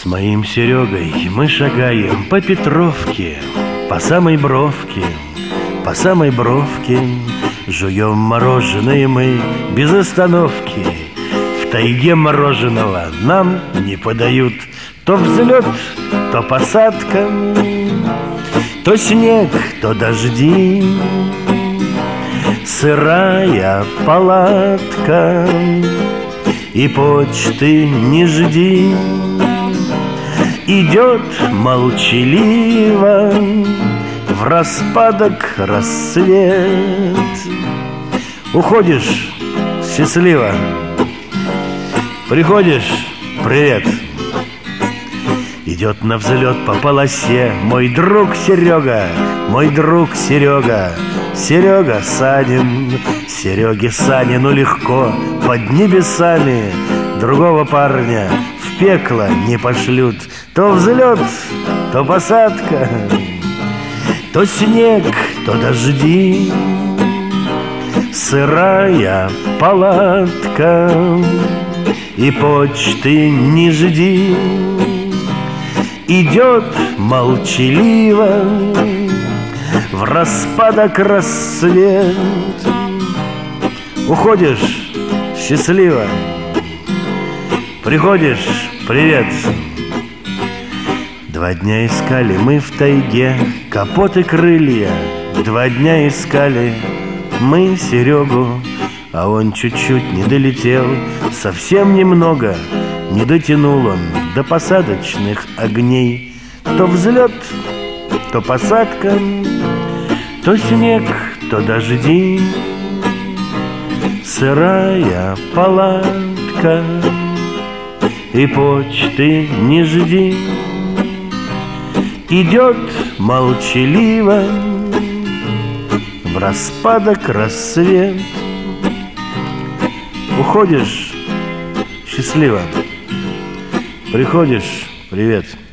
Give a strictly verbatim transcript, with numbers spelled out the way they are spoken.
С моим Серегой мы шагаем по Петровке, по самой бровке, по самой бровке. Жуем мороженое мы без остановки. В тайге мороженого нам не подают. То взлет, то посадка, то снег, то дожди, сырая палатка, и почты не жди. Идет молчаливо в распадок рассвет. Уходишь счастливо, приходишь привет. Идет на взлет по полосе мой друг Серега, мой друг Серега, Серега Санин. Сереге Санину легко под небесами, другого парня в пекло не пошлют. То взлет, то посадка, то снег, то дожди, сырая палатка, и почты не жди. Идет молчаливо в распадок рассвет. Уходишь счастливо, приходишь привет. Два дня искали мы в тайге капот и крылья. Два дня искали мы Серегу, а он чуть-чуть не долетел, совсем немного не дотянул он до посадочных огней. То взлет, то посадка, то снег, то дожди, сырая палатка, и почты не жди. Идет молчаливо в распадок рассвет. Уходишь счастливо, приходишь привет.